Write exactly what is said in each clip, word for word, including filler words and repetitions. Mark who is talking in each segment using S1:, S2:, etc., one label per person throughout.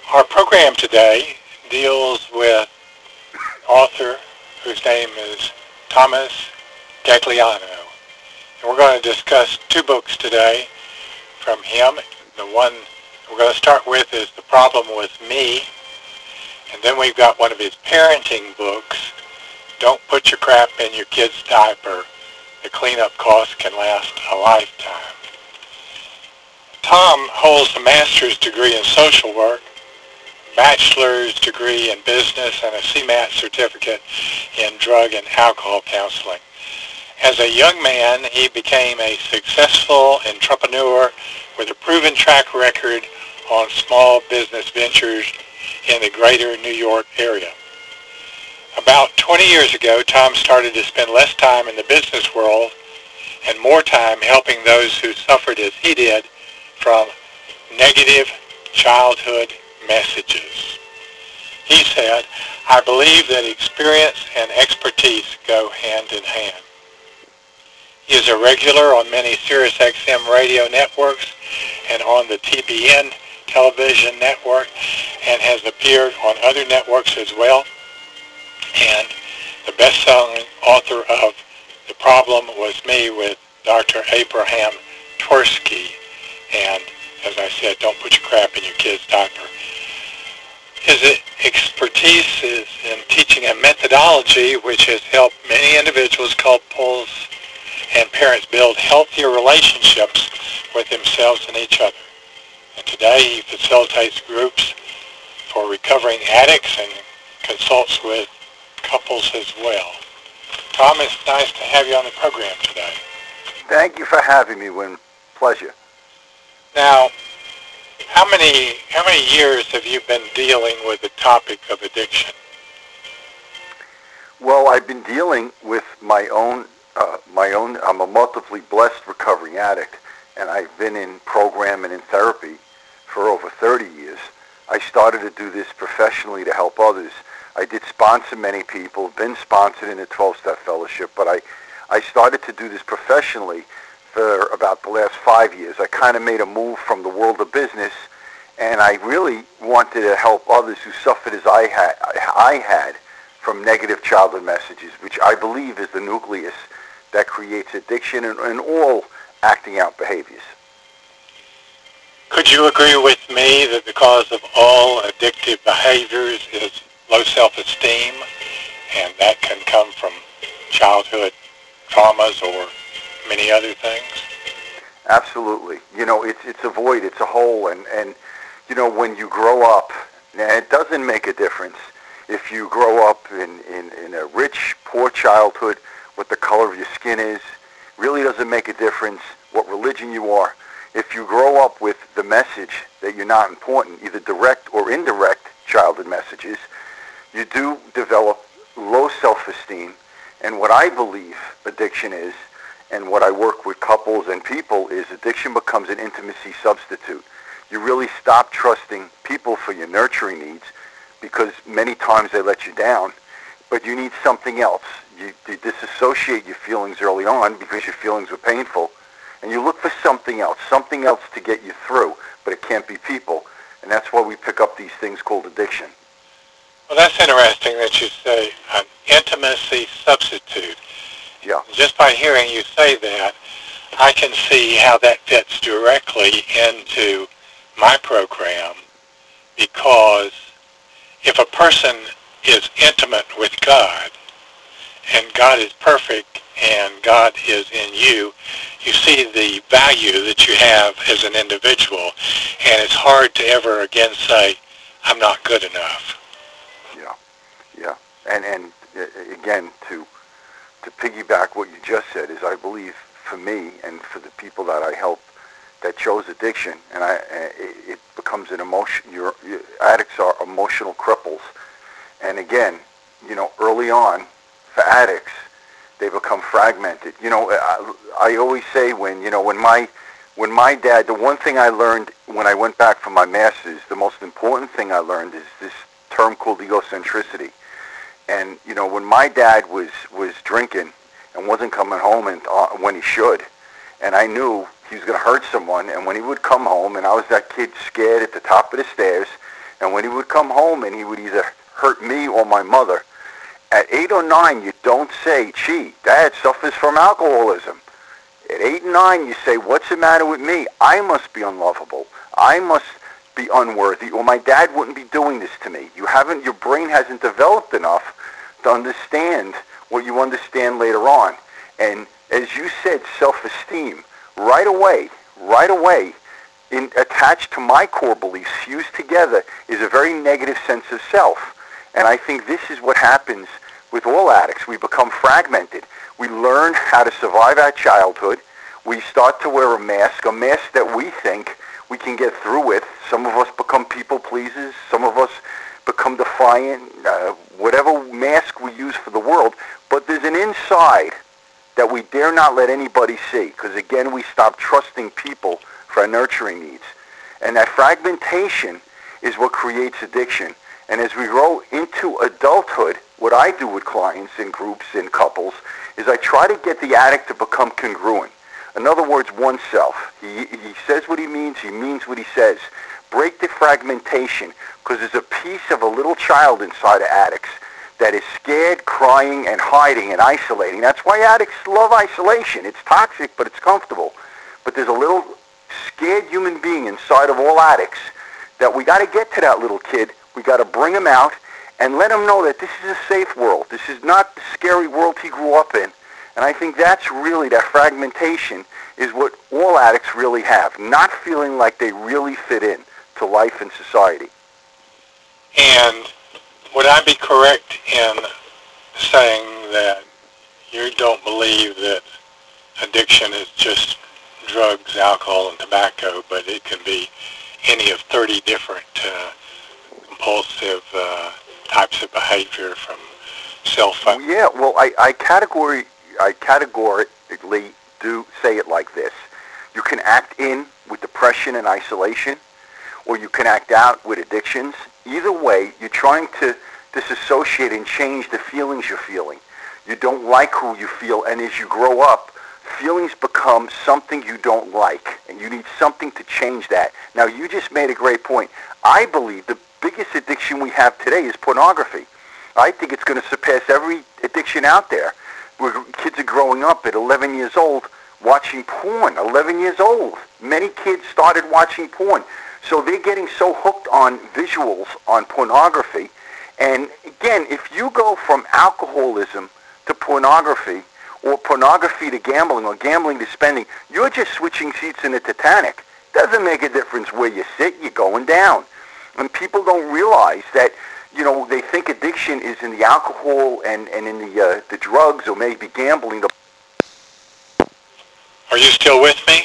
S1: Our program today deals with author whose name is Thomas Gagliano. And we're going to discuss two books today from him. The one we're going to start with is The Problem With Me, and then we've got one of his parenting books, Don't Put Your Crap in Your Kid's Diaper. The cleanup cost can last a lifetime. Tom holds a master's degree in social work, bachelor's degree in business, and a C M A T certificate in drug and alcohol counseling. As a young man, he became a successful entrepreneur with a proven track record on small business ventures in the greater New York area. About twenty years ago, Tom started to spend less time in the business world and more time helping those who suffered as he did from negative childhood messages. He said, "I believe that experience and expertise go hand in hand." He is a regular on many Sirius X M radio networks and on the T B N television network, and has appeared on other networks as well, and the best-selling author of The Problem Was Me with Doctor Abraham Tversky, and as I said, Don't Put Your Crap in Your Kid's Diaper. His expertise is in teaching a methodology which has helped many individuals, couples, and parents build healthier relationships with themselves and each other. And today he facilitates groups for recovering addicts and consults with couples as well. Tom, it's nice to have you on the program today.
S2: Thank you for having me, Win. Pleasure.
S1: Now, how many how many years have you been dealing with the topic of addiction?
S2: Well, I've been dealing with my own, uh, my own, I'm a multiply blessed recovering addict, and I've been in program and in therapy for over thirty years. I started to do this professionally to help others. I did sponsor many people, been sponsored in the twelve-step fellowship, but I, I started to do this professionally for about the last five years. I kind of made a move from the world of business, and I really wanted to help others who suffered as I had, I had from negative childhood messages, which I believe is the nucleus that creates addiction and, and all acting out behaviors.
S1: Could you agree with me that the cause of all addictive behaviors is low self-esteem, and that can come from childhood traumas or many other things?
S2: Absolutely. You know, it's it's a void, it's a hole, and, and you know, when you grow up, now it doesn't make a difference if you grow up in, in, in a rich, poor childhood, what the color of your skin is, really doesn't make a difference what religion you are. If you grow up with the message that you're not important, either direct or indirect childhood messages, you do develop low self-esteem. And what I believe addiction is, and what I work with couples and people, is addiction becomes an intimacy substitute. You really stop trusting people for your nurturing needs because many times they let you down, but you need something else. You, you disassociate your feelings early on because your feelings were painful, and you look for something else, something else to get you through, but it can't be people, and that's why we pick up these things called addiction.
S1: Well, that's interesting that you say an intimacy substitute.
S2: Yeah.
S1: Just by hearing you say that, I can see how that fits directly into my program, because if a person is intimate with God, and God is perfect, and God is in you, you see the value that you have as an individual, and it's hard to ever again say, I'm not good enough.
S2: Yeah, yeah. And, and uh, again, to to piggyback what you just said, is I believe for me and for the people that I help that chose addiction, and I, it, it becomes an emotion, your, your addicts are emotional cripples. And again, you know, early on, for addicts, they become fragmented. You know, I, I always say when, you know, when my, when my dad, the one thing I learned when I went back for my master's, the most important thing I learned is this term called egocentricity. And, you know, when my dad was, was drinking and wasn't coming home and, uh, when he should, and I knew he was going to hurt someone, and when he would come home and I was that kid scared at the top of the stairs, And when he would come home and he would either hurt me or my mother, at eight or nine, you don't say, gee, Dad suffers from alcoholism. At eight and nine, you say, what's the matter with me? I must be unlovable. I must be unworthy, or my dad wouldn't be doing this to me. You haven't, your brain hasn't developed enough to understand what you understand later on. And as you said, self-esteem, right away, right away, in, attached to my core beliefs, fused together, is a very negative sense of self. And I think this is what happens with all addicts. We become fragmented. We learn how to survive our childhood. We start to wear a mask, a mask that we think we can get through with. Some of us become people pleasers. Some of us become defiant, uh, whatever mask we use for the world. But there's an inside that we dare not let anybody see, because again, we stop trusting people for our nurturing needs. And that fragmentation is what creates addiction. And as we grow into adulthood, what I do with clients in groups, in couples, is I try to get the addict to become congruent. In other words, oneself. He, he says what he means, he means what he says. Break the fragmentation, because there's a piece of a little child inside of addicts that is scared, crying, and hiding and isolating. That's why addicts love isolation. It's toxic, but it's comfortable. But there's a little scared human being inside of all addicts that we got to get to that little kid. We got to bring him out and let him know that this is a safe world. This is not the scary world he grew up in. And I think that's really, that fragmentation is what all addicts really have, not feeling like they really fit in to life and society.
S1: And would I be correct in saying that you don't believe that addiction is just drugs, alcohol, and tobacco, but it can be any of thirty different uh, compulsive uh, types of behavior, from cell phone?
S2: Yeah, well, I, I, category, I categorically do say it like this. You can act in with depression and isolation, or you can act out with addictions. Either way, you're trying to disassociate and change the feelings you're feeling. You don't like who you feel, and as you grow up, feelings become something you don't like, and you need something to change that. Now, you just made a great point. I believe the biggest addiction we have today is pornography. I think it's going to surpass every addiction out there, where kids are growing up at eleven years old watching porn. eleven years old. Many kids started watching porn. So they're getting so hooked on visuals, on pornography. And again, if you go from alcoholism to pornography, or pornography to gambling, or gambling to spending, you're just switching seats in the Titanic. Doesn't make a difference where you sit, you're going down. And people don't realize that, you know, they think addiction is in the alcohol and, and in the uh, the drugs, or maybe gambling.
S1: Are you still with me?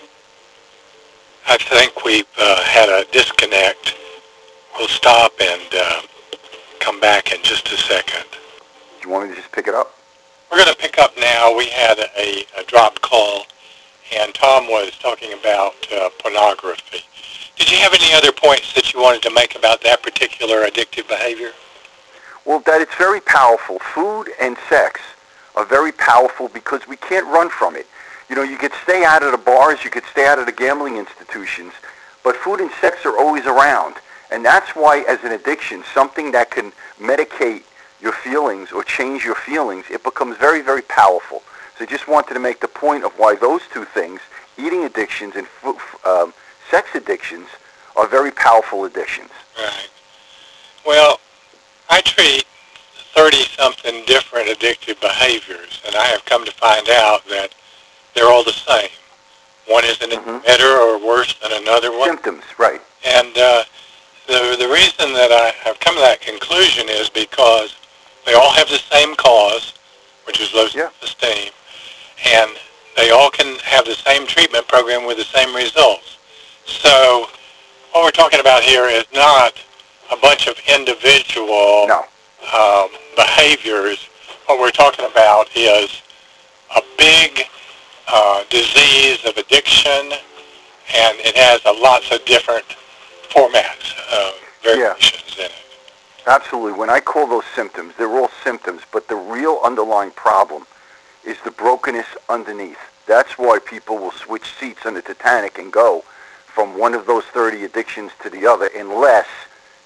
S1: I think we've uh, had a disconnect. We'll stop and uh, come back in just a second.
S2: Do you want me to just pick it up?
S1: We're going to pick up now. We had a, a dropped call, and Tom was talking about uh, pornography. Did you have any other points that you wanted to make about that particular addictive behavior?
S2: Well, that it's very powerful. Food and sex are very powerful because we can't run from it. You know, you could stay out of the bars, you could stay out of the gambling institutions, but food and sex are always around. And that's why, as an addiction, something that can medicate your feelings or change your feelings, it becomes very, very powerful. So I just wanted to make the point of why those two things, eating addictions and um, sex addictions, are very powerful addictions.
S1: Right. Well, I treat thirty-something different addictive behaviors, and I have come to find out that they're all the same. One isn't mm-hmm. better or worse than another one.
S2: Symptoms, right.
S1: And uh, the, the reason that I have come to that conclusion is because they all have the same cause, which is low
S2: yeah.
S1: self-esteem, and they all can have the same treatment program with the same results. So what we're talking about here is not a bunch of individual
S2: no.
S1: um, behaviors. What we're talking about is a big uh, disease of addiction, and it has a lots of different formats, uh, variations yeah. in it.
S2: Absolutely. When I call those symptoms, they're all symptoms, but the real underlying problem is the brokenness underneath. That's why people will switch seats on the Titanic and go from one of those thirty addictions to the other, unless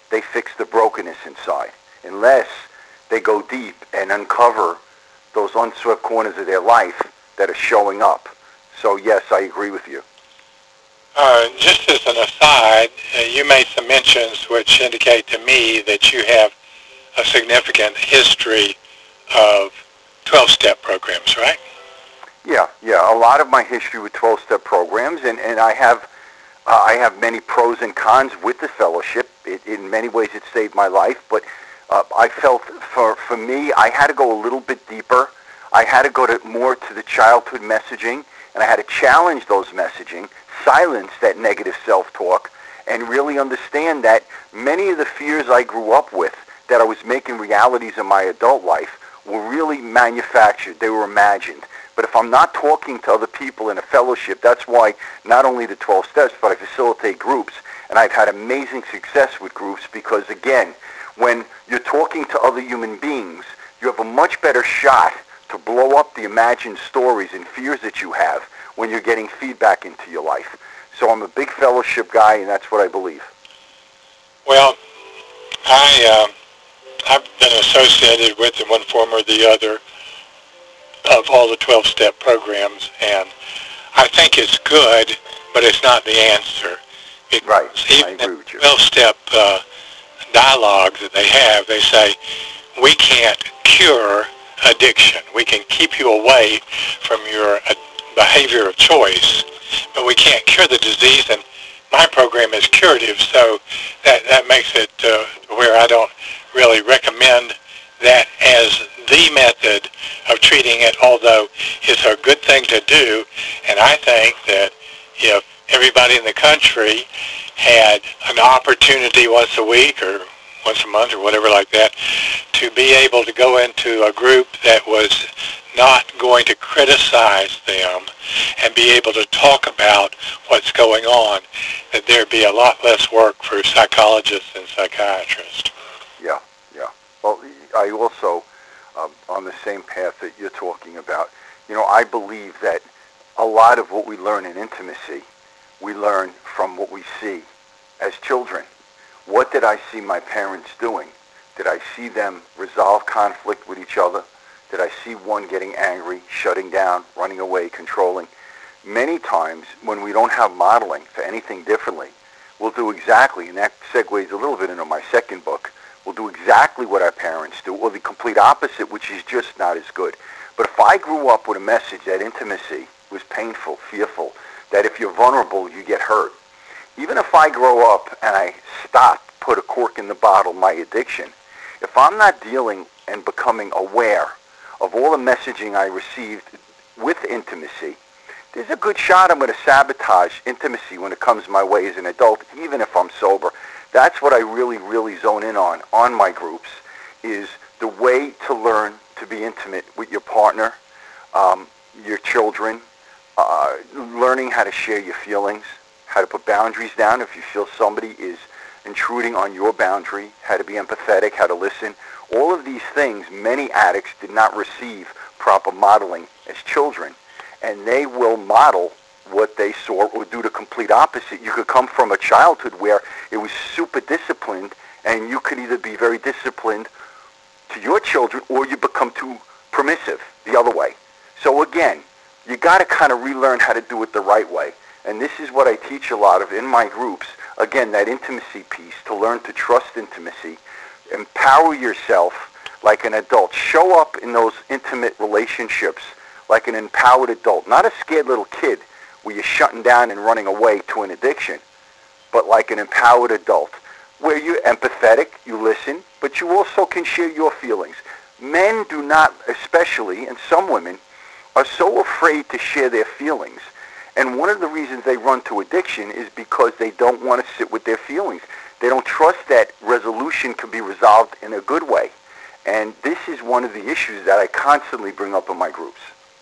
S2: they fix the brokenness inside, unless they go deep and uncover those unswept corners of their life that are showing up. So yes, I agree with you.
S1: Uh, just as an aside, uh, you made some mentions which indicate to me that you have a significant history of twelve-step programs, right?
S2: Yeah, yeah. A lot of my history with twelve-step programs, and, and I have uh, I have many pros and cons with the fellowship. It, in many ways, it saved my life, but uh, I felt for for me, I had to go a little bit deeper. I had to go to more to the childhood messaging, and I had to challenge those messaging, silence that negative self-talk, and really understand that many of the fears I grew up with that I was making realities in my adult life were really manufactured. They were imagined. But if I'm not talking to other people in a fellowship, that's why not only the twelve steps, but I facilitate groups. And I've had amazing success with groups because, again, when you're talking to other human beings, you have a much better shot to blow up the imagined stories and fears that you have when you're getting feedback into your life. So I'm a big fellowship guy, and that's what I believe.
S1: Well, I, uh, I've been associated with in one form or the other of all the twelve-step programs, and I think it's good, but it's not the answer. Because
S2: right,
S1: even
S2: I agree with you.
S1: twelve-step uh, dialogues that they have, they say, we can't cure addiction. We can keep you away from your uh, behavior of choice, but we can't cure the disease, and my program is curative, so that, that makes it uh, where I don't really recommend that as the method of treating it, although it's a good thing to do, and I think that if everybody in the country had an opportunity once a week or once a month or whatever like that to be able to go into a group that was not going to criticize them and be able to talk about what's going on, that there'd be a lot less work for psychologists and psychiatrists.
S2: Yeah, yeah. Well, I also, um, on the same path that you're talking about, you know, I believe that a lot of what we learn in intimacy, we learn from what we see as children. What did I see my parents doing? Did I see them resolve conflict with each other? Did I see one getting angry, shutting down, running away, controlling? Many times when we don't have modeling for anything differently, we'll do exactly, and that segues a little bit into my second book, we'll do exactly what our parents do, or the complete opposite, which is just not as good. But if I grew up with a message that intimacy was painful, fearful, that if you're vulnerable, you get hurt, even if I grow up and I stop, put a cork in the bottle, my addiction, if I'm not dealing and becoming aware of all the messaging I received with intimacy, there's a good shot I'm going to sabotage intimacy when it comes my way as an adult, even if I'm sober. That's what I really, really zone in on, on my groups, is the way to learn to be intimate with your partner, um, your children, uh, learning how to share your feelings, how to put boundaries down if you feel somebody is intruding on your boundary, how to be empathetic, how to listen. All of these things, many addicts did not receive proper modeling as children, and they will model what they saw or do the complete opposite. You could come from a childhood where it was super disciplined, and you could either be very disciplined to your children or you become too permissive the other way. So again, you got to kind of relearn how to do it the right way. And this is what I teach a lot of in my groups. Again, that intimacy piece, to learn to trust intimacy, empower yourself like an adult. Show up in those intimate relationships like an empowered adult, not a scared little kid where you're shutting down and running away to an addiction, but like an empowered adult where you're empathetic, you listen, but you also can share your feelings. Men do not, especially, and some women, are so afraid to share their feelings. And one of the reasons they run to addiction is because they don't want to sit with their feelings. They don't trust that resolution can be resolved in a good way. And this is one of the issues that I constantly bring up in my groups.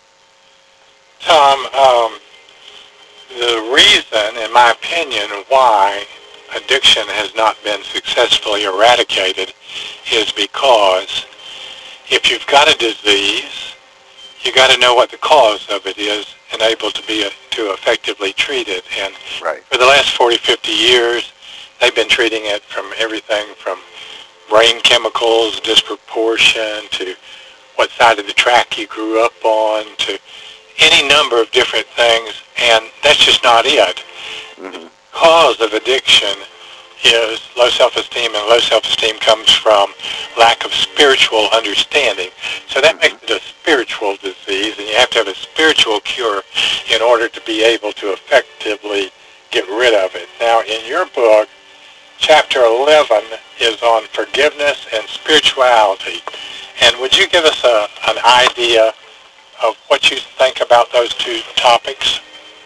S1: Tom, um, the reason, in my opinion, why addiction has not been successfully eradicated is because if you've got a disease, you got to know what the cause of it is and able to be a, to effectively treat it. And
S2: right.
S1: for the last forty, fifty years, they've been treating it from everything from brain chemicals, disproportion, to what side of the track you grew up on, to any number of different things, and that's just not it.
S2: Mm-hmm.
S1: The cause of addiction is low self-esteem, and low self-esteem comes from lack of spiritual understanding. So that
S2: Mm-hmm.
S1: makes it a spiritual disease, and you have to have a spiritual cure in order to be able to effectively get rid of it. Now, in your book, chapter eleven is on forgiveness and spirituality. And would you give us a, an idea of what you think about those two topics?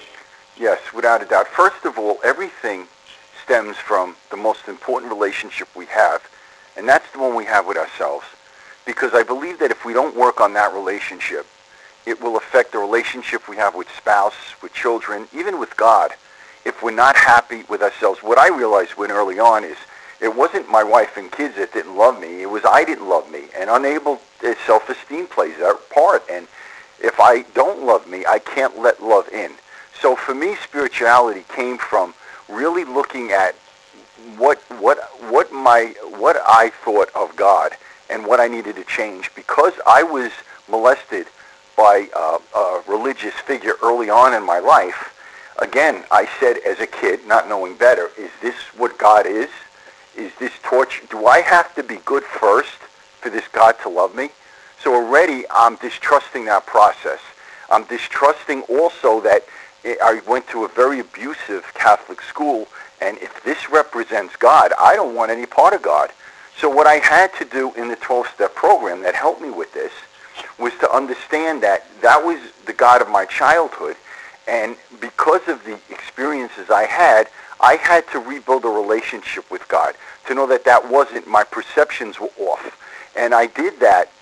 S2: Yes, without a doubt. First of all, everything stems from the most important relationship we have, and that's the one we have with ourselves. Because I believe that if we don't work on that relationship, it will affect the relationship we have with spouse, with children, even with God. If we're not happy with ourselves, what I realized when early on is it wasn't my wife and kids that didn't love me. It was I didn't love me. And unable, uh, self-esteem plays that part. And if I don't love me, I can't let love in. So for me, spirituality came from really looking at what what what my what I thought of God and what I needed to change, because I was molested by uh, a religious figure early on in my life. Again, I said as a kid, not knowing better, is this what God is? Is this torture? Do I have to be good first for this God to love me? So already I'm distrusting that process. I'm distrusting also that I went to a very abusive Catholic school, and if this represents God, I don't want any part of God. So what I had to do in the twelve-step program that helped me with this was to understand that that was the God of my childhood, and because of the experiences I had, I had to rebuild a relationship with God to know that that wasn't, my perceptions were off. And I did that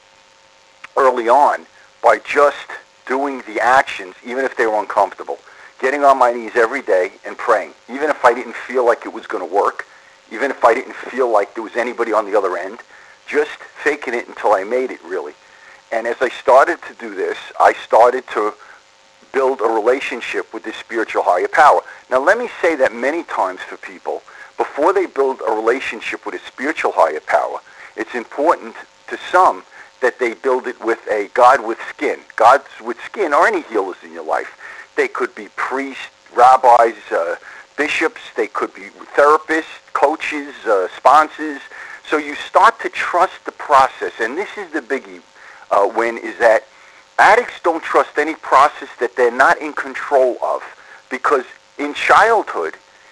S2: early on by just doing the actions, even if they were uncomfortable. Getting on my knees every day and praying, even if I didn't feel like it was going to work, even if I didn't feel like there was anybody on the other end, just faking it until I made it, really. And as I started to do this, I started to build a relationship with this spiritual higher power. Now, let me say that many times for people, before they build a relationship with a spiritual higher power, it's important to some that they build it with a God with skin. Gods with skin are any healers in your life. They could be priests, rabbis, uh, bishops. They could be therapists, coaches, uh, sponsors. So you start to trust the process. And this is the biggie, uh, Win, is that addicts don't trust any process that they're not in control of. Because in childhood,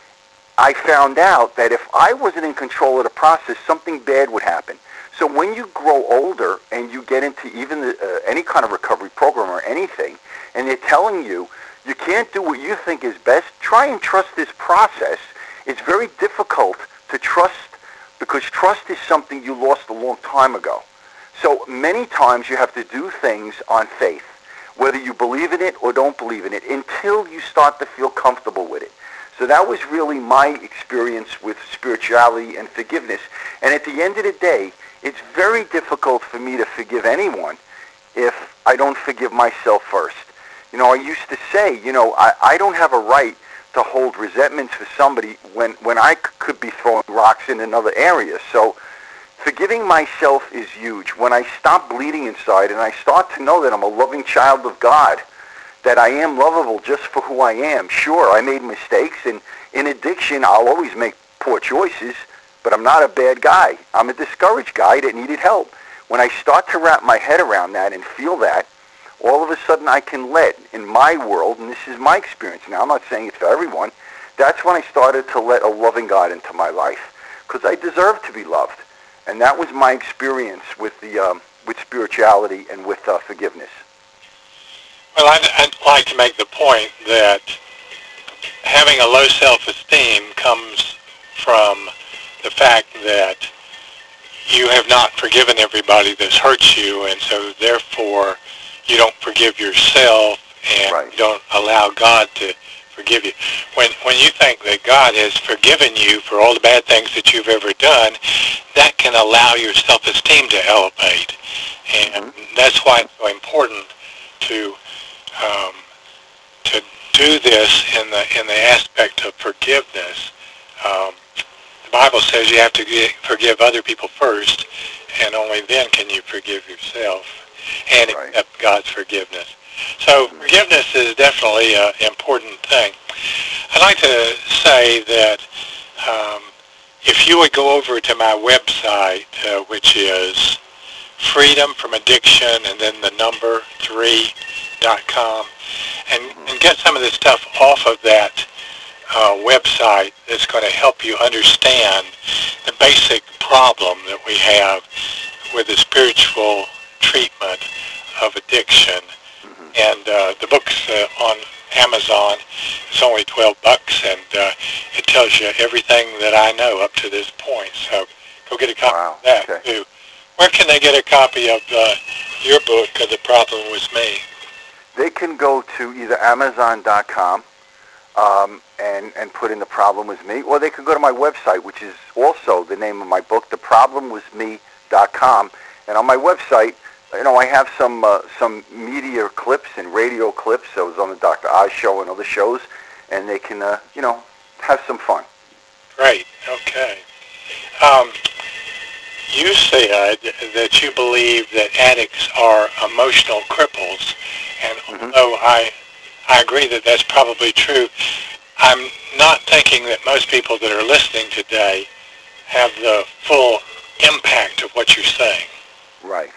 S2: I found out that if I wasn't in control of the process, something bad would happen. So when you grow older and you get into even the, uh, any kind of recovery program or anything, and they're telling you, you can't do what you think is best, try and trust this process. It's very difficult to trust, because trust is something you lost a long time ago. So many times you have to do things on faith, whether you believe in it or don't believe in it, until you start to feel comfortable with it. So that was really my experience with spirituality and forgiveness. And at the end of the day, it's very difficult for me to forgive anyone if I don't forgive myself first. You know, I used to say, you know, I, I don't have a right to hold resentments for somebody when, when I c- could be throwing rocks in another area. So forgiving myself is huge. When I stop bleeding inside and I start to know that I'm a loving child of God, that I am lovable just for who I am. Sure, I made mistakes, and in addiction, I'll always make poor choices, but I'm not a bad guy. I'm a discouraged guy that needed help. When I start to wrap my head around that and feel that, all of a sudden I can let, in my world, and this is my experience now, I'm not saying it's for everyone, that's when I started to let a loving God into my life, because I deserve to be loved. And that was my experience with the um, with spirituality and with uh, forgiveness.
S1: Well, I'd, I'd like to make the point that having a low self-esteem comes from the fact that you have not forgiven everybody that's hurt you, and so therefore you don't forgive yourself, and
S2: Right.
S1: you don't allow God to forgive you. When when you think that God has forgiven you for all the bad things that you've ever done, that can allow your self-esteem to elevate, and
S2: Mm-hmm.
S1: that's why it's so important to um, to do this in the in the aspect of forgiveness. Um, Bible says you have to get, forgive other people first, and only then can you forgive yourself and
S2: Right.
S1: accept God's forgiveness. So forgiveness is definitely an important thing. I'd like to say that um, if you would go over to my website, uh, which is freedom from addiction and then the number three dot com, and, and get some of this stuff off of that uh, website that's going to help you understand the basic problem that we have with the spiritual treatment of addiction. And uh, the book's uh, on Amazon. It's only twelve bucks, and uh, it tells you everything that I know up to this point. So go get a copy
S2: Wow.
S1: of that,
S2: Okay.
S1: too. Where can they get a copy of uh, your book, uh, The Problem Was Me?
S2: They can go to either Amazon dot com um, and, and put in The Problem Was Me, or they can go to my website, which is also the name of my book, the problem was me dot com. And on my website, you know, I have some uh, some media clips and radio clips. I was on the Doctor Oz show and other shows, and they can, uh, you know, have some fun.
S1: Great. Okay. Um, you said that you believe that addicts are emotional cripples, and
S2: Mhm.
S1: although I I agree that that's probably true, I'm not thinking that most people that are listening today have the full impact of what you're saying.
S2: Right.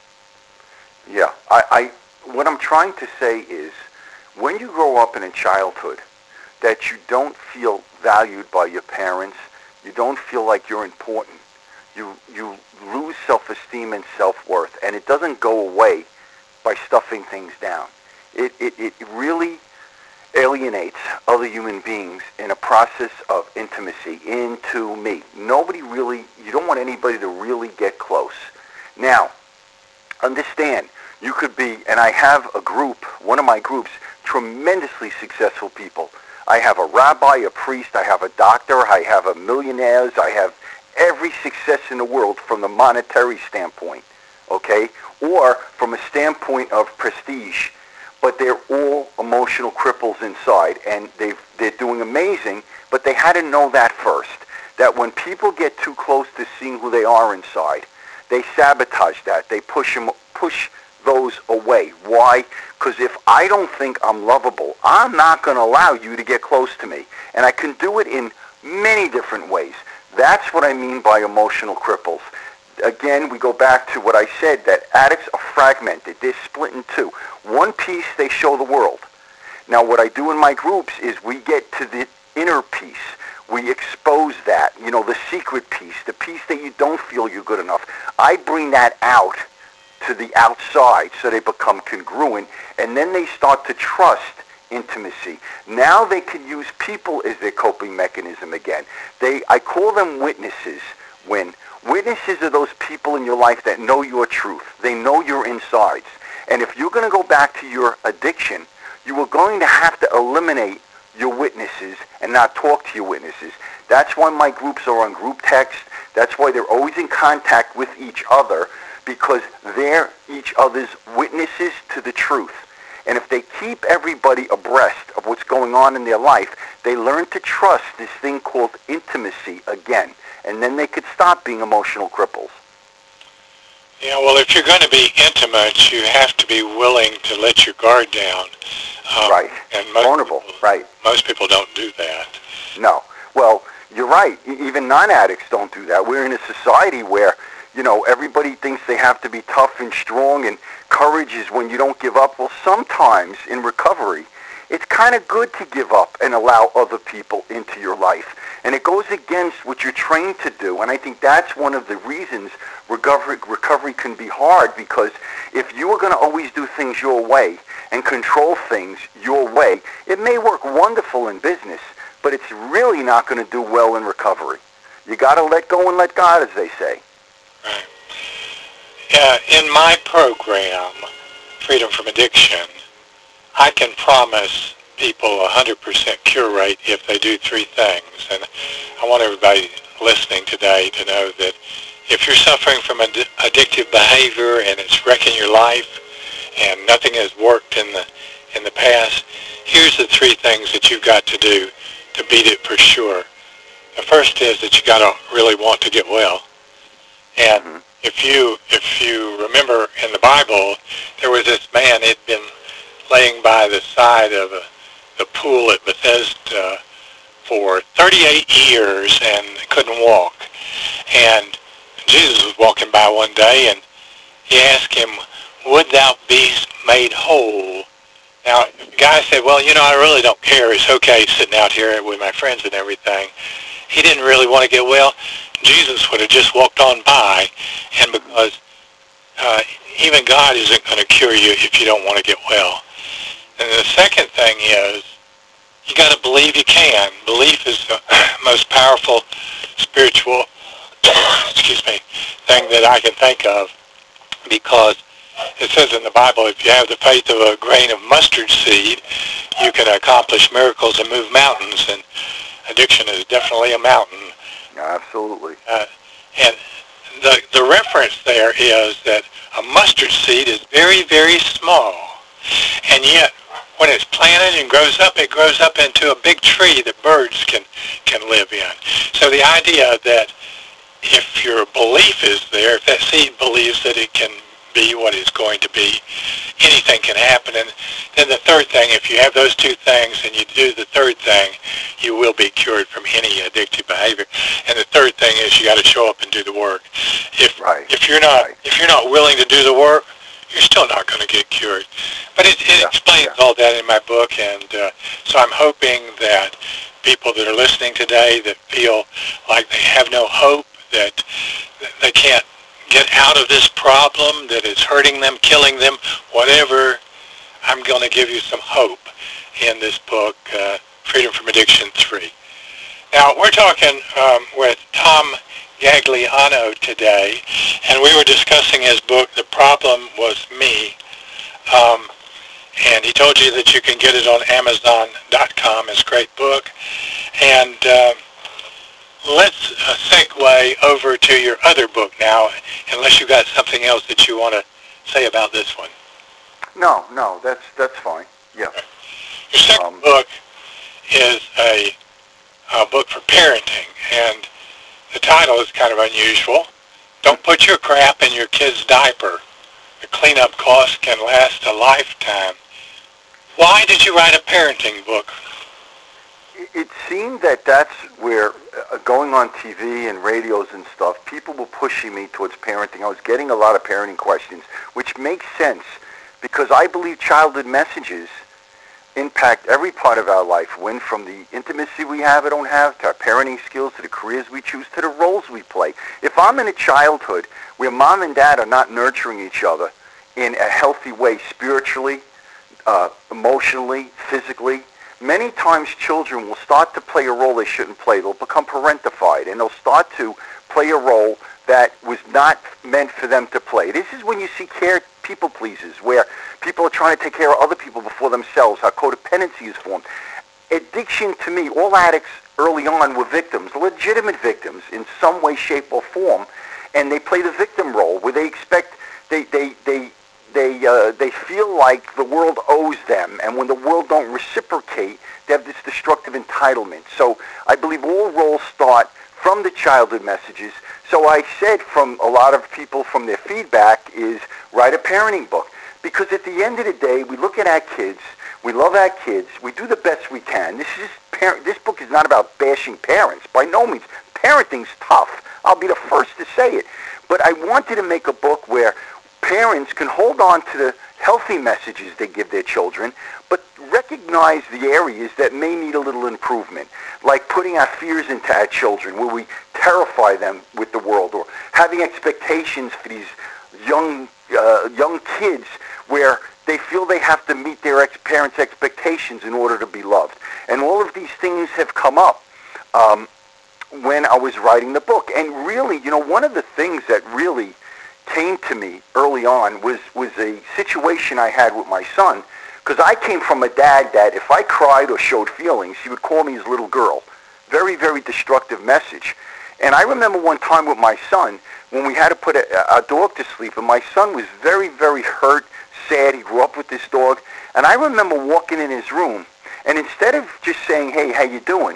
S2: Yeah. I, I what I'm trying to say is, when you grow up in a childhood that you don't feel valued by your parents, you don't feel like you're important, you you lose self-esteem and self-worth, and it doesn't go away by stuffing things down. It it, it really alienates other human beings in a process of intimacy into me. Nobody really, you don't want anybody to really get close. Now, understand, you could be, and I have a group, one of my groups, tremendously successful people. I have a rabbi, a priest, I have a doctor, I have a millionaires, I have every success in the world from the monetary standpoint, okay, or from a standpoint of prestige. But they're all emotional cripples inside, and they've, they're doing amazing, but they had to know that first, that when people get too close to seeing who they are inside, they sabotage that. They push them, push those away. Why? Because if I don't think I'm lovable, I'm not going to allow you to get close to me. And I can do it in many different ways. That's what I mean by emotional cripples. Again, we go back to what I said, that addicts are fragmented. They're split in two. One piece, they show the world. Now, what I do in my groups is we get to the inner piece. We expose that, you know, the secret piece, the piece that you don't feel you're good enough. I bring that out to the outside so they become congruent, and then they start to trust intimacy. Now they can use people as their coping mechanism again. They, I call them witnesses. When witnesses are those people in your life that know your truth. They know your insides. And if you're going to go back to your addiction, you are going to have to eliminate your witnesses and not talk to your witnesses. That's why my groups are on group text. That's why they're always in contact with each other, because they're each other's witnesses to the truth. And if they keep everybody abreast of what's going on in their life, they learn to trust this thing called intimacy again. And then they could stop being emotional cripples.
S1: Yeah, well, if you're going to be intimate, you have to be willing to let your guard down. Um,
S2: Right.
S1: And most
S2: Vulnerable.
S1: people,
S2: Right.
S1: Most people don't do that.
S2: No. Well, you're right. E- Even non-addicts don't do that. We're in a society where, you know, everybody thinks they have to be tough and strong, and courage is when you don't give up. Well, sometimes in recovery, it's kind of good to give up and allow other people into your life. And it goes against what you're trained to do. And I think that's one of the reasons recovery, recovery can be hard, because if you are going to always do things your way and control things your way, it may work wonderful in business, but it's really not going to do well in recovery. You got to let go and let God, as they say.
S1: Right. Yeah, in my program, Freedom from Addiction, I can promise people a one hundred percent cure rate if they do three things. And I want everybody listening today to know that if you're suffering from ad- addictive behavior and it's wrecking your life and nothing has worked in the in the past, here's the three things that you've got to do to beat it for sure. The first is that you got to really want to get well. And
S2: Mm-hmm.
S1: if you if you remember in the Bible, there was this man had been laying by the side of a, the pool at Bethesda for thirty-eight years and couldn't walk. And Jesus was walking by one day, and he asked him, "Would thou be made whole?" Now, the guy said, "Well, you know, I really don't care. It's okay sitting out here with my friends and everything." He didn't really want to get well. Jesus would have just walked on by, and because uh, even God isn't going to cure you if you don't want to get well. And the second thing is, you got to believe you can. Belief is the most powerful spiritual, excuse me, thing that I can think of, because it says in the Bible, if you have the faith of a grain of mustard seed, you can accomplish miracles and move mountains. And addiction is definitely a mountain.
S2: Absolutely.
S1: Uh, and the the reference there is that a mustard seed is very, very small, and yet when it's planted and grows up, it grows up into a big tree that birds can can live in. So the idea that if your belief is there, if that seed believes that it can be what it's going to be, anything can happen. And then the third thing, if you have those two things and you do the third thing, you will be cured from any addictive behavior. And the third thing is you got to show up and do the work. If
S2: right.
S1: if you're not
S2: right.
S1: if you're not willing to do the work, you're still not going to get cured. But it, it
S2: yeah.
S1: explains
S2: yeah.
S1: all that in my book, and uh, so I'm hoping that people that are listening today that feel like they have no hope, that they can't get out of this problem that is hurting them, killing them, whatever, I'm going to give you some hope in this book, uh, Freedom from Addiction three. Now, we're talking um, with Tom Gagliano today, and we were discussing his book, The Problem Was Me. Um, and he told you that you can get it on Amazon dot com. It's a great book. And uh, let's uh, segue over to your other book now, unless you've got something else that you want to say about this one.
S2: No, no, that's that's fine. Yeah.
S1: Okay. Your second
S2: um,
S1: book is a, a book for parenting, and the title is kind of unusual. Don't put your crap in your kid's diaper. The cleanup costs can last a lifetime. Why did you write a parenting book?
S2: It seemed that that's where, uh, going on T V and radios and stuff, people were pushing me towards parenting. I was getting a lot of parenting questions, which makes sense because I believe childhood messages impact every part of our life, when from the intimacy we have or don't have, to our parenting skills, to the careers we choose, to the roles we play. If I'm in a childhood where mom and dad are not nurturing each other in a healthy way, spiritually, uh, emotionally, physically, many times children will start to play a role they shouldn't play. They'll become parentified, and they'll start to play a role that was not meant for them to play. This is when you see care people pleasers, where people are trying to take care of other people before themselves, how codependency is formed. Addiction, to me, all addicts early on were victims, legitimate victims in some way, shape, or form, and they play the victim role where they expect, they, they, they, They uh, they feel like the world owes them, and when the world don't reciprocate, they have this destructive entitlement. So I believe all roles start from the childhood messages. So I said, from a lot of people, from their feedback, is write a parenting book. Because at the end of the day, we look at our kids, we love our kids, we do the best we can. This is parent. This book is not about bashing parents, by no means. Parenting's tough. I'll be the first to say it. But I wanted to make a book where parents can hold on to the healthy messages they give their children, but recognize the areas that may need a little improvement, like putting our fears into our children, where we terrify them with the world, or having expectations for these young uh, young kids where they feel they have to meet their ex- parents' expectations in order to be loved. And all of these things have come up um, when I was writing the book. And really, you know, one of the things that really came to me early on was, was a situation I had with my son, because I came from a dad that if I cried or showed feelings, he would call me his little girl. Very, very destructive message. And I remember one time with my son when we had to put a, a dog to sleep, and my son was very, very hurt, sad. He grew up with this dog. And I remember walking in his room, and instead of just saying, hey, how you doing,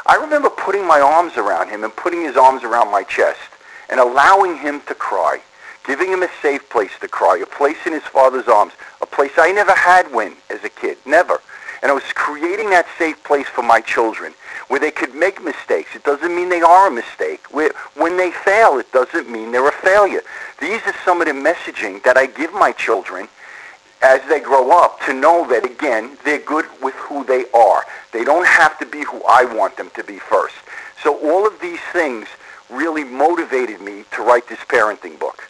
S2: I remember putting my arms around him and putting his arms around my chest and allowing him to cry, giving him a safe place to cry, a place in his father's arms, a place I never had when as a kid, never. And I was creating that safe place for my children where they could make mistakes. It doesn't mean they are a mistake. When they fail, it doesn't mean they're a failure. These are some of the messaging that I give my children as they grow up to know that, again, they're good with who they are. They don't have to be who I want them to be first. So all of these things really motivated me to write this parenting book.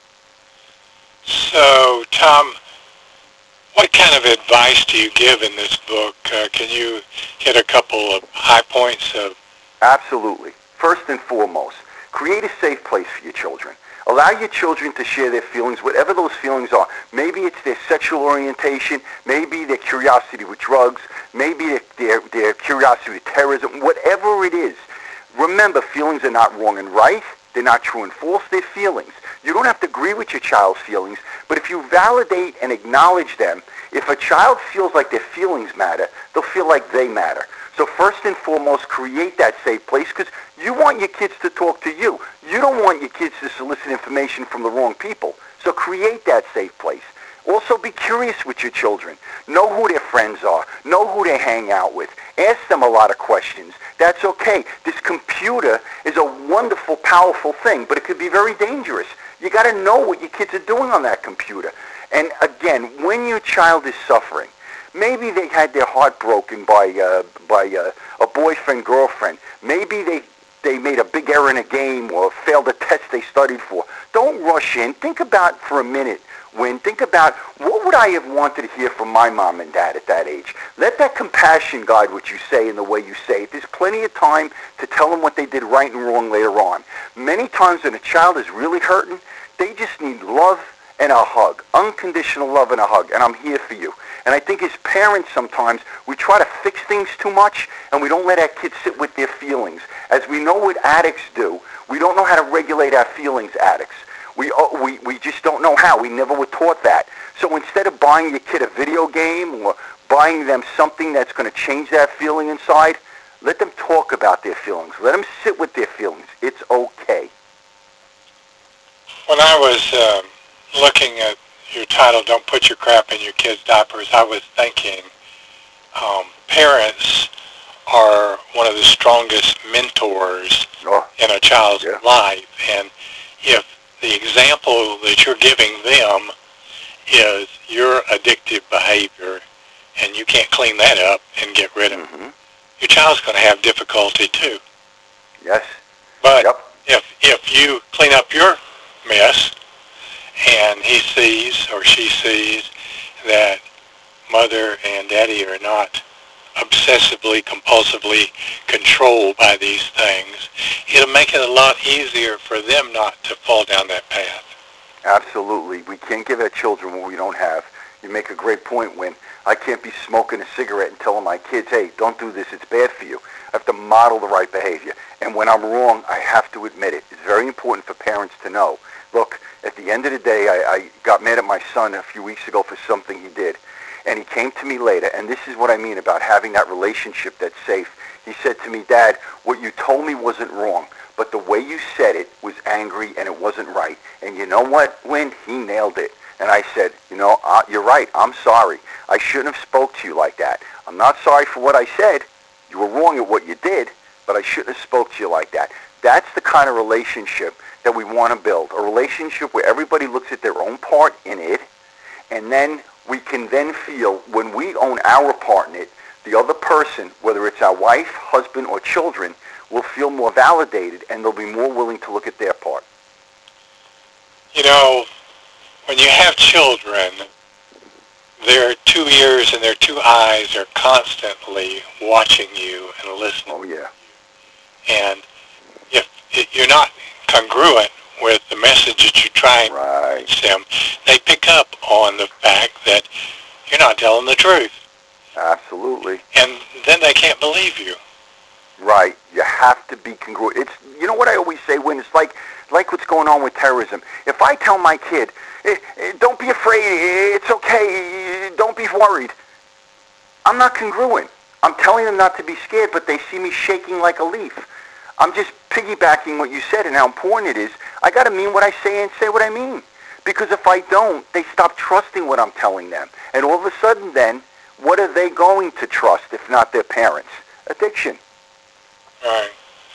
S1: So, Tom, what kind of advice do you give in this book? Uh, can you hit a couple of high points of...
S2: Absolutely. First and foremost, create a safe place for your children. Allow your children to share their feelings, whatever those feelings are. Maybe it's their sexual orientation, maybe their curiosity with drugs, maybe their, their, their curiosity with terrorism, whatever it is. Remember, feelings are not wrong and right. They're not true and false. They're feelings. You don't have to agree with your child's feelings, but if you validate and acknowledge them, if a child feels like their feelings matter, they'll feel like they matter. So first and foremost, create that safe place because you want your kids to talk to you. You don't want your kids to solicit information from the wrong people. So create that safe place. Also be curious with your children. Know who their friends are. Know who they hang out with. Ask them a lot of questions. That's okay. This computer is a wonderful, powerful thing, but it could be very dangerous. You got to know what your kids are doing on that computer. And again, when your child is suffering, maybe they had their heart broken by uh, by uh, a boyfriend, girlfriend. Maybe they they made a big error in a game or failed a test they studied for. Don't rush in. Think about for a minute. When think about what would I have wanted to hear from my mom and dad at that age. Let that compassion guide what you say and the way you say it. There's plenty of time to tell them what they did right and wrong later on. Many times when a child is really hurting, they just need love and a hug, unconditional love and a hug, and I'm here for you. And I think as parents sometimes, we try to fix things too much, and we don't let our kids sit with their feelings. As we know what addicts do, we don't know how to regulate our feelings, addicts. We, we, we just don't know how. We never were taught that. So instead of buying your kid a video game or buying them something that's going to change that feeling inside, let them talk about their feelings. Let them sit with their feelings. It's okay.
S1: When I was um, looking at your title, Don't Put Your Crap in Your Kids' Diapers, I was thinking um, parents are one of the strongest mentors
S2: oh,
S1: in a child's
S2: yeah.
S1: life. And if the example that you're giving them is your addictive behavior and you can't clean that up and get rid of it,
S2: mm-hmm.
S1: your child's going to have difficulty too.
S2: Yes.
S1: But
S2: yep.
S1: if if you clean up your mess and he sees or she sees that mother and daddy are not obsessively, compulsively controlled by these things, it'll make it a lot easier for them not to fall down that path.
S2: Absolutely. We can't give our children what we don't have. You make a great point when I can't be smoking a cigarette and telling my kids, hey, don't do this, it's bad for you. I have to model the right behavior. And when I'm wrong, I have to admit it. It's very important for parents to know. Look, at the end of the day, I, I got mad at my son a few weeks ago for something he did. And he came to me later, and this is what I mean about having that relationship that's safe. He said to me, Dad, what you told me wasn't wrong, but the way you said it was angry and it wasn't right. And you know what, Win? He nailed it. And I said, you know, uh, you're right. I'm sorry. I shouldn't have spoke to you like that. I'm not sorry for what I said. You were wrong at what you did, but I shouldn't have spoke to you like that. That's the kind of relationship that we want to build, a relationship where everybody looks at their own part in it, and then we can then feel when we own our part in it, the other person, whether it's our wife, husband, or children, will feel more validated and they'll be more willing to look at their part.
S1: You know, when you have children, their two ears and their two eyes are constantly watching you and listening.
S2: Oh, yeah.
S1: And if you're not congruent with the message that you're trying
S2: right.
S1: to teach them, they pick up on the fact that you're not telling the truth.
S2: Absolutely.
S1: And then they can't believe you.
S2: Right. You have to be congruent. It's, you know what I always say, when it's like, like what's going on with terrorism. If I tell my kid, eh, eh, don't be afraid, it's okay, don't be worried, I'm not congruent. I'm telling them not to be scared, but they see me shaking like a leaf. I'm just piggybacking what you said and how important it is. I got to mean what I say and say what I mean. Because if I don't, they stop trusting what I'm telling them. And all of a sudden then, what are they going to trust if not their parents? Addiction.
S1: Right.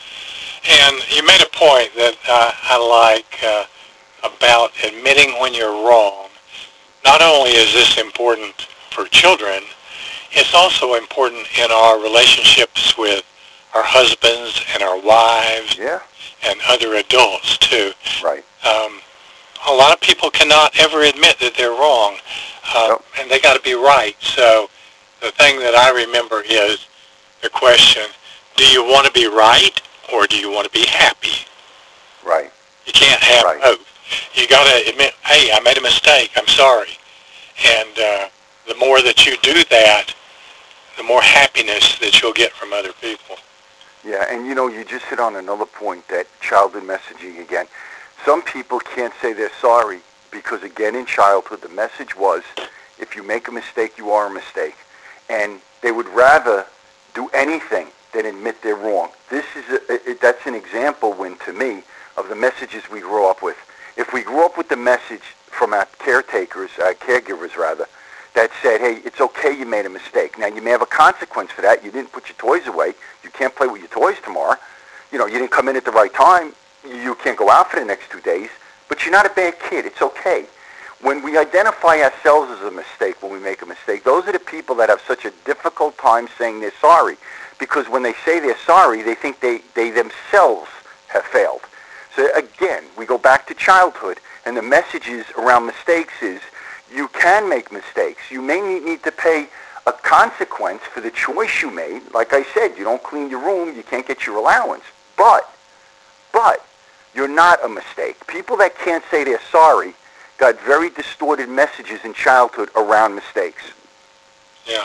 S1: And you made a point that uh, I like uh, about admitting when you're wrong. Not only is this important for children, it's also important in our relationships with our husbands and our wives
S2: Yeah.
S1: and other adults too.
S2: Right.
S1: Um, a lot of people cannot ever admit that they're wrong, uh,
S2: Nope.
S1: and they got to be right. So the thing that I remember is the question, do you want to be right or do you want to be happy?
S2: Right.
S1: You can't have
S2: Right.
S1: both. You got to admit, hey, I made a mistake. I'm sorry. And uh, the more that you do that, the more happiness that you'll get from other people.
S2: Yeah, and you know, you just hit on another point, that childhood messaging again. Some people can't say they're sorry because, again, in childhood, the message was, if you make a mistake, you are a mistake. And they would rather do anything than admit they're wrong. This is a, it, that's an example, when, to me, of the messages we grow up with. If we grew up with the message from our caretakers, our caregivers rather, that said, hey, it's okay you made a mistake. Now, you may have a consequence for that. You didn't put your toys away. You can't play with your toys tomorrow. You know, you didn't come in at the right time. You can't go out for the next two days. But you're not a bad kid. It's okay. When we identify ourselves as a mistake, when we make a mistake, those are the people that have such a difficult time saying they're sorry. Because when they say they're sorry, they think they, they themselves have failed. So again, we go back to childhood, and the messages around mistakes is, you can make mistakes. You may need to pay a consequence for the choice you made. Like I said, you don't clean your room, you can't get your allowance. But, but, you're not a mistake. People that can't say they're sorry got very distorted messages in childhood around mistakes.
S1: Yeah.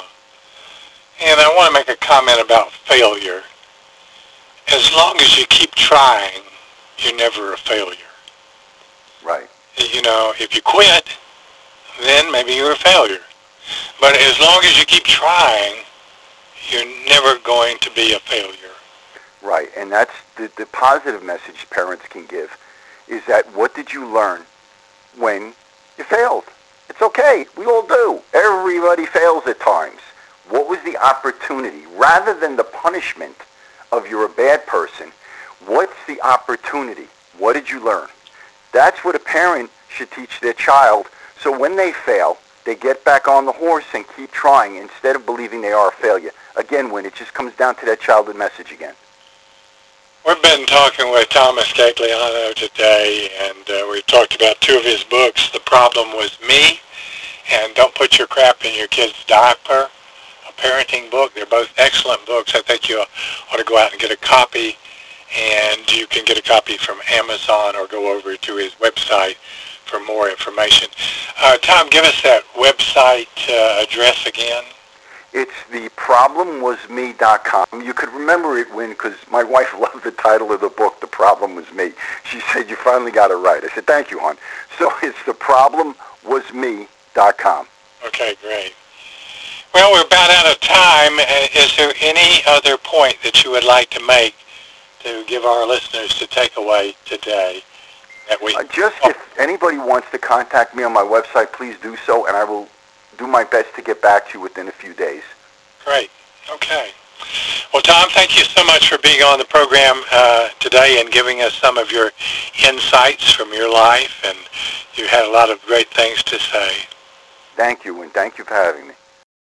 S1: And I want to make a comment about failure. As long as you keep trying, you're never a failure.
S2: Right.
S1: You know, if you quit, then maybe you're a failure. But as long as you keep trying, you're never going to be a failure.
S2: Right, and that's the, the positive message parents can give, is that what did you learn when you failed? It's okay. We all do. Everybody fails at times. What was the opportunity? Rather than the punishment of you're a bad person, what's the opportunity? What did you learn? That's what a parent should teach their child. So when they fail, they get back on the horse and keep trying instead of believing they are a failure. Again, when it just comes down to that childhood message again.
S1: We've been talking with Thomas Gagliano today, and uh, we talked about two of his books, The Problem Was Me, and Don't Put Your Crap in Your Kid's Diaper, a parenting book. They're both excellent books. I think you ought to go out and get a copy, and you can get a copy from Amazon or go over to his website for more information. Uh, Tom, give us that website uh, address again.
S2: It's the problem was me dot com. You could remember it when, because my wife loved the title of the book, The Problem Was Me. She said, you finally got it right. I said, thank you, hon. So it's the problem was me dot com.
S1: Okay, great. Well, we're about out of time. Uh, is there any other point that you would like to make to give our listeners to take away today? That we
S2: uh, just oh. If anybody wants to contact me on my website, please do so, and I will do my best to get back to you within a few days.
S1: Great. Okay. Well, Tom, thank you so much for being on the program uh, today and giving us some of your insights from your life, and you had a lot of great things to say.
S2: Thank you, and thank you for having me.